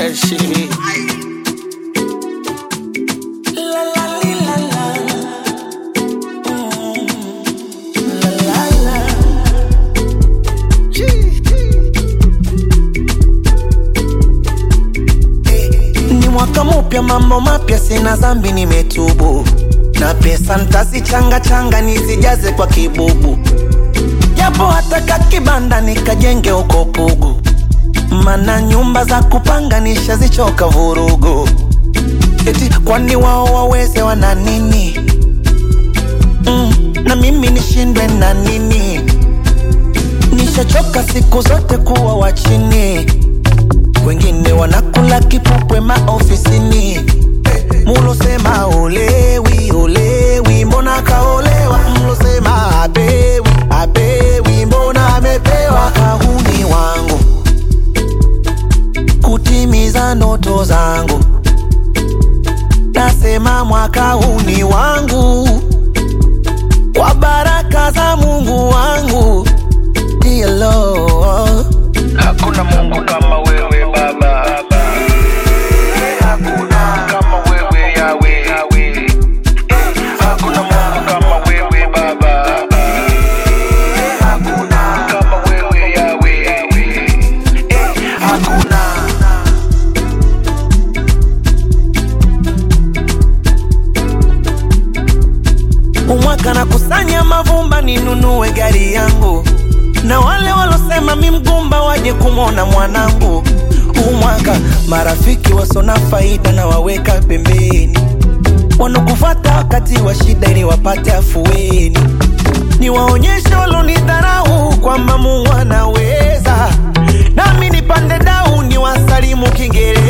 fresh. La la la la. La la la. Ni mwaka mpya, mambo mapya, sina dhambi nimetubu. Na pesa ntazichanga changa nizijaze kwa kibubu. Japo hata kakibanda nikajenge uko Pugu. Mana nyumba za kupanga nishazichoka vurugu. Eti kwani wao waweze wana nini? Na mimi nishindwe na nini? Nishachoka siku zote kuwa wachini. Wengine wanakula kipupwe maofisini. Mulo sema olewi, olewi, mbona kaolewa? Mulo sema apewi, apewi, mbona amepewa? Kahuni wangu kutimiza ndoto zangu. Nasema mwaka huu ni wangu, kwa baraka za Mungu wangu. Dear Lord, hakuna Mungu kama wewe Baba. Hakuna kama wewe Yahweh. Hakuna Mungu kama wewe Baba. Hakuna kama wewe Yahweh. Hakuna. umwaka na kusanya mavumba ninunue gari yangu. Na wale walosema mi mgumba waje kumona mwanangu. Umwaka marafiki wasona faida na waweka pembeni. Wanokufata wakati wa shida ili wapate afueni. Niwaonyeshe walonidharau kwamba Mungu anaweza. Nami nipande dau niwasalimu Kiingereza.